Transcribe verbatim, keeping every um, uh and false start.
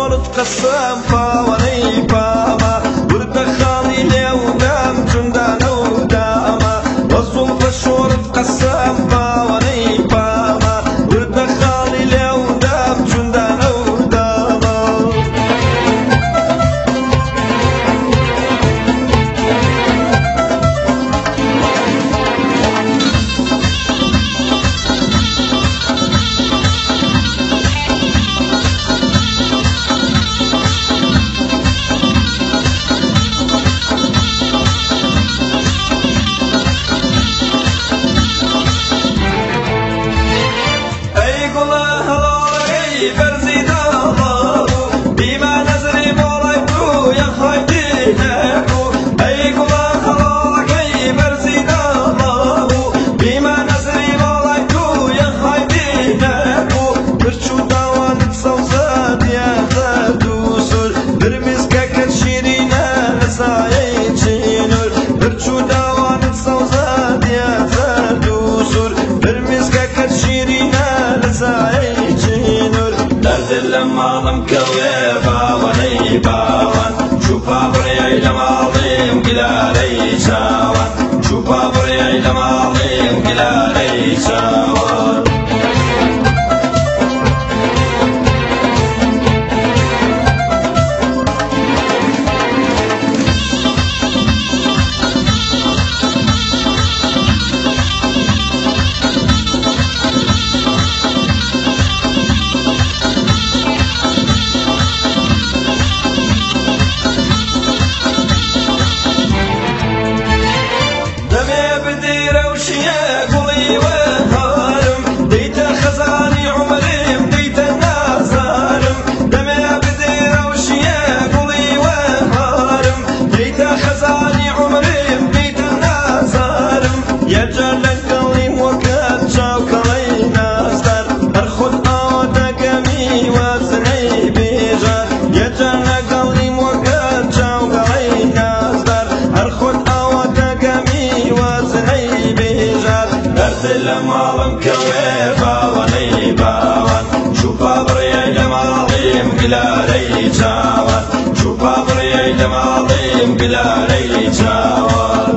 شۆڵت قەسەم پاوەنەی پامە وردە خاڵی لێودام چوندانە و دامە وەزوڵ بە شۆڵت قەسەم پاوەنەی پامە وردە خاڵی لێودام چوندانە و دامە لماڵم کەوێ باوەنەی باوان چووپا بڕیای لە ماڵیم گلارەی چاوان چووپا بڕیای لە ماڵیم گلارەی چاوان لماڵم کەوێ باوەنەی باوان چووپا بڕیای لە ماڵیم گلارەی چاوان چووپا بڕیای لە ماڵیم گلارەی چاوان